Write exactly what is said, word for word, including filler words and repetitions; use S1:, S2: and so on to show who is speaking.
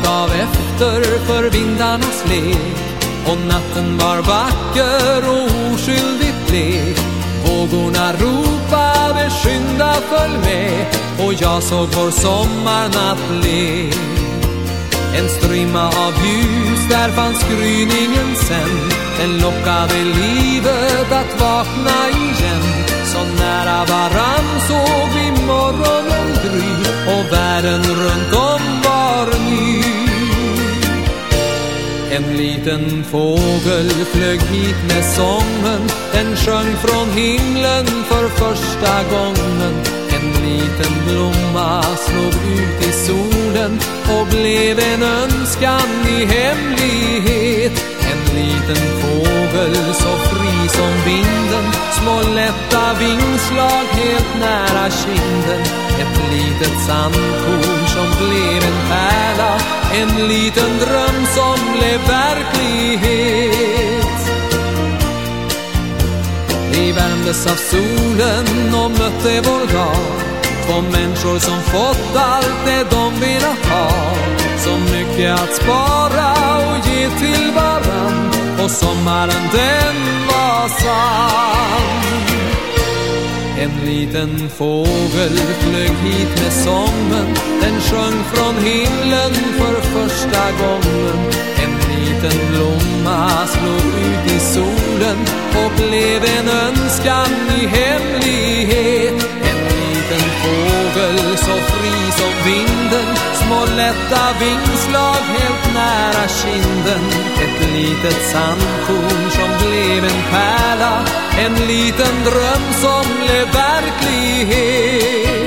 S1: gav efter för vindarnas lek, och natten var vacker och oskyldigt blek. Vågorna ropade skynda följ med, och jag såg vår sommarnatt le. En strimma av ljus, där fanns gryningen sen. Den lockade livet att vakna igen. Så nära varann såg vi morgonen gry, och världen runt om var ny. En liten fågel flög hit med sången. Den sjöng från himlen för första gången. En liten blomma slog ut i solen och blev en önskan i hemlighet. En liten fågel så fri som vinden, små lätta vingslag helt nära kinden. Ett litet sandkorn som blev en pärla, en liten dröm som blev verklighet. Vi värmdes av solen och mötte vår dag. Två människor som fått allt det de velat ha. Så mycket att spara och ge till varann, och sommaren den var sann. En liten fågel flög hit med sången. Den sjöng från himlen för första gången. En liten blomma slog ut i solen och blev en önskan i hemlighet. En liten fågel så fri som vinden, små lätta vingslag helt nära kinden. Ett litet sandkorn som blev en pärla, en liten dröm som blev verklighet.